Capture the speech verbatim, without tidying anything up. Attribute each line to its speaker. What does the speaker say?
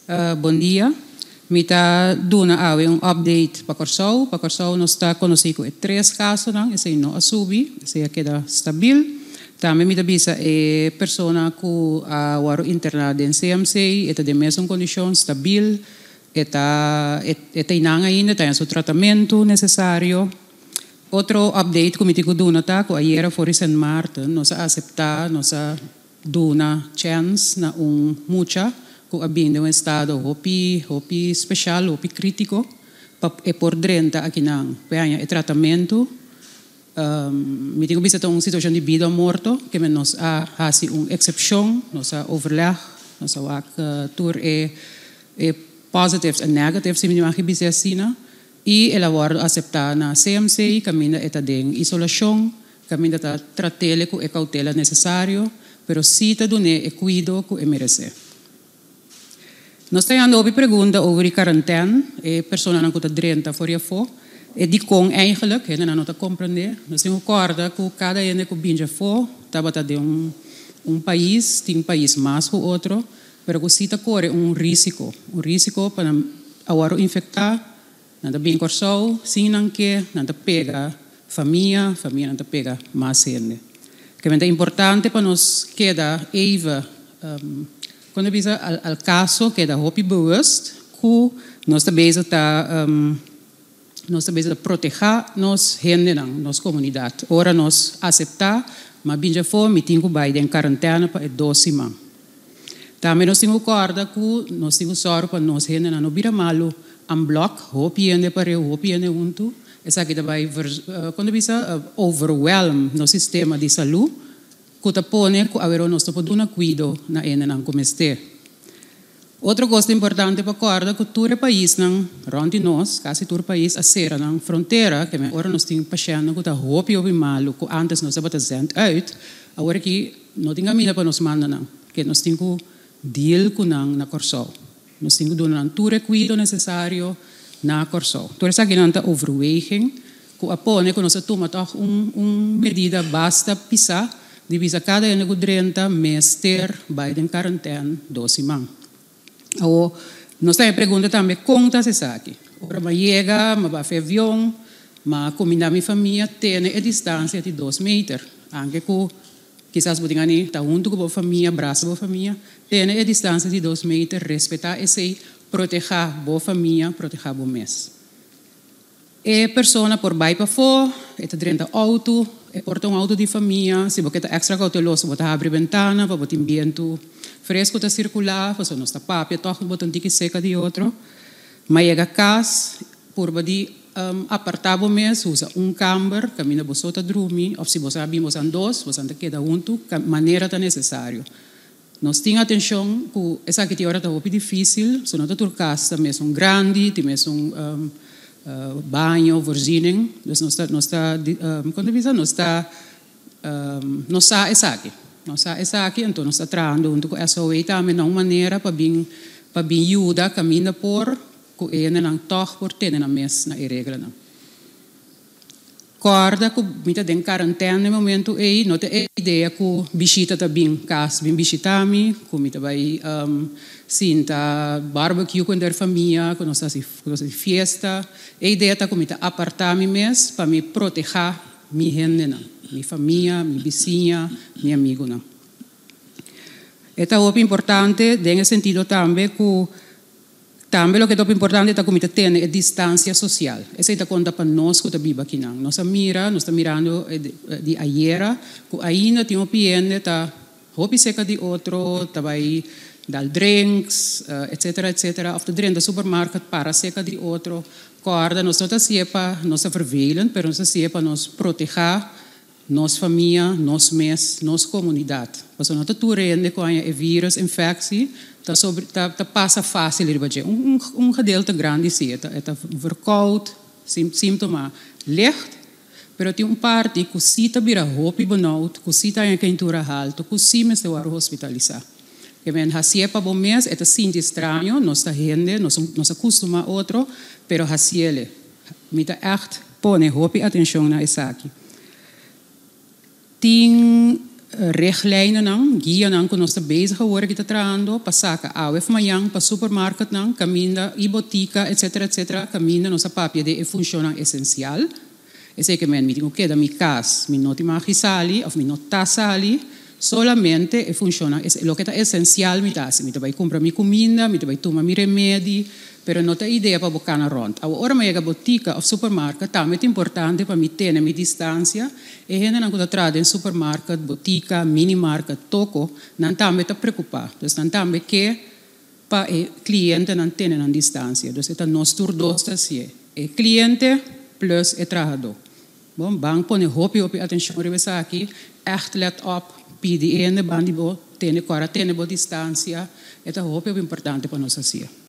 Speaker 1: Uh, bom dia. Me está dando um update para Corsou. Para Corsou nós está conhecido com três casos, não? Esse não a subir, esse queda estável. Também me avisa a pessoa que a uh, internada em C M C, está de mesma condição estável, está está inang ainda, tem seu tratamento necessário. Outro update que me digo duna tá, que ayer foi Saint Martin, nós aceitar, nós duna chance na um mucha que abinde um estado hopi hopi especial, hopi crítico, e por dentro aqui não, penha e tratamento. Um, me digo bisa uma situação de vida ou morto, que nós há assim uma exceção, nós há overleg, nós há que tur é é positives e negatives, se me digo bisa assim, e ela vai aceitar na C M C, caminha eta de isolação, caminha ta tratele com a cautela necessário, pero se ta done e cuido que merece. Nós temos uma pergunta over quarantena, e pessoa não está drenta voor je voor. E die kon eigenlijk, en dan não compreender, nós temos corda que cada ene que binja for, estava de um um país, tem um país mais que o outro, pero que se ta corre um risco, um risco para agora infectar, não está bem corsou, sim não que, não está pega família, família não está pega mais gente. Que é importante para nós queda even um, quando bisa al, al caso queda hopi bewust, que nós também está um, nós também está proteger nós gente não, nossa comunidade. Ora nós aceitar, mas binja for me tinha que em quarentena para doze semanas. Também nós temos corda que nós temos sorte para nós gente não vira malo, um bloco, hopi gente para eu, hopi gente junto. Essa aqui também quando bisa overwhelm no sistema de saúde, que ta pone que avero nós to poduna cuido na ene não comeste. Outra coisa importante para acordar que todo país não ronde nós, quase todo país a ser na fronteira, que agora nós temos paciente que tá hopi ou malo, que antes nós estava zend uit, agora que não tem caminho para nós mandar não, que nós temos que deal com não na Corsou. Nós temos que dar todo o cuidado necessário na Corsou. Então essa aqui não está overweging, que apone que nós toma toch um um medida basta pisar divisa cada ano que trinta meses ter vai em quarentena doze semanas. Ou nós temos pergunta também conta se aqui. Ora mas chega, mas vai fazer avião, mas comida minha família tem a distância de dois metros. Anche que quizás você tenha está junto com a família, abraça a família, tem a distância de dois metros, respeitar esse proteger a família, proteger o mês. E pessoa por vai para fora, está dentro do auto, e porta um auto de família, se você está extra cauteloso, você abre a ventana, para botar vento fresco está circular, você não está papia, toca botar um tique seca de outro, mas chega a casa, por badi um, apartar o mês, usa um camber, caminha você está dormir, ou se você abrimos em dois, você está queda junto, maneira está necessário. Nós temos atenção que essa aqui hora está muito difícil, se não está tur casa, mesmo um grande, tem mesmo um, um uh, banho, voorziening, dus nós está, nós está, um, quando visa, nós está, um, nós está essa aqui, nós está essa aqui, então nós está trazendo, então essa aí também não maneira para bem, para bem ajuda, caminha por, que ele não toca por ter na mesa, na regra não. Corda que muita tem quarentena no momento aí não tem ideia que visita também casa bem visitami que muita vai um, sinta barbecue com a família com nossa nossa festa a ideia tá que muita apartar me mês para me proteger minha gente não minha família minha vizinha meu amigo não é tão importante nesse sentido também que também o que é muito importante é que a comunidade tenha a distância social. Essa é a conta para nós que estamos aqui. Nós mira, nós estamos mirando de ayer, que ainda tem um cliente, está roupa seca de outro, está vai dar drinks, etc, etc. Of de drinks do supermercado para seca de outro. Corda, nós não estamos para nós vervelhen, mas nós estamos para nos proteger nossa família, nosso mês, nossa comunidade. Porque nós estamos rende com a vírus, infecção, tá sobre tá, tá passa fácil ir baje um um um gedeelte grande sim tá é tá verkoud sim sintoma licht pero tem um parte que se tá vira hopi benauwd que se tá em quentura alto que se me está hospitalizar que vem hacia para bom mês é tá sinto estranho nós tá gente nós nós acostuma outro pero hacia me tá echt pone hopi atenção na essa aqui tem richtlijnen nang, guia nang kuno sta bezig geworden kita traando, pasaka awe mayang, pa supermarket nang, caminda, i botica, et cetera, et cetera, caminda nossa papia de e funciona essencial. E sei che men mi dico che da mi cas, mi noti magi sali, of mi nota sali, solamente e funciona, es, lo che è essenziale mi dà, mi vai compra mi comida, mi vai toma mi remedi, pero non ho idea per boccana rond. Ora mi ga botica of supermarket, tam è importante per mi tenere mi distanza e gente non cosa trade in supermarket, botica, mini market, tocco, non tam è preoccupato. Dus non tam che pa e cliente non tiene una distanza. Dus è nostro dosta si e cliente plus e trajado. Bom, bang pone hopi hopi attenzione rivesa aqui, echt let op, pidi ene bandi bo, tiene quarantena bo distanza, è hopi hopi importante per noi sia.